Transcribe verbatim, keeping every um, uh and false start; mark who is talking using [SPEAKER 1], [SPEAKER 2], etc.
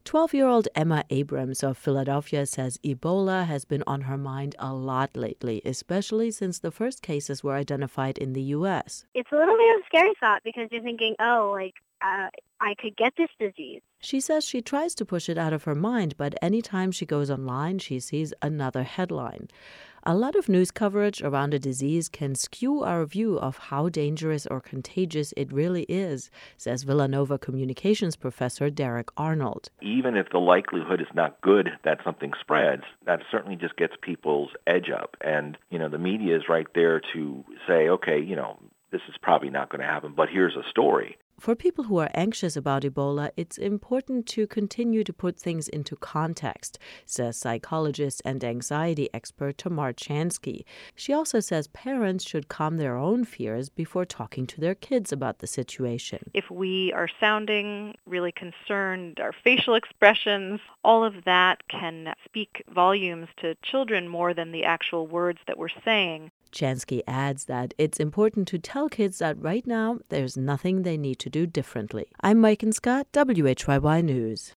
[SPEAKER 1] twelve-year-old Emma Abrams of Philadelphia says Ebola has been on her mind a lot lately, especially since the first cases were identified in the U S.
[SPEAKER 2] It's a little bit of a scary thought because you're thinking, oh, like, uh, I could get this disease.
[SPEAKER 1] She says she tries to push it out of her mind, but anytime she goes online, she sees another headline. A lot of news coverage around a disease can skew our view of how dangerous or contagious it really is, says Villanova communications professor Derek Arnold.
[SPEAKER 3] Even if the likelihood is not good that something spreads, that certainly just gets people's edge up. And, you know, the media is right there to say, okay, you know, this is probably not going to happen, but here's a story.
[SPEAKER 1] For people who are anxious about Ebola, it's important to continue to put things into context, says psychologist and anxiety expert Tamar Chansky. She also says parents should calm their own fears before talking to their kids about the situation.
[SPEAKER 4] If we are sounding really concerned, our facial expressions, all of that can speak volumes to children more than the actual words that we're saying.
[SPEAKER 1] Chansky adds that it's important to tell kids that right now there's nothing they need to do differently. I'm Mike and Scott, W H Y Y News.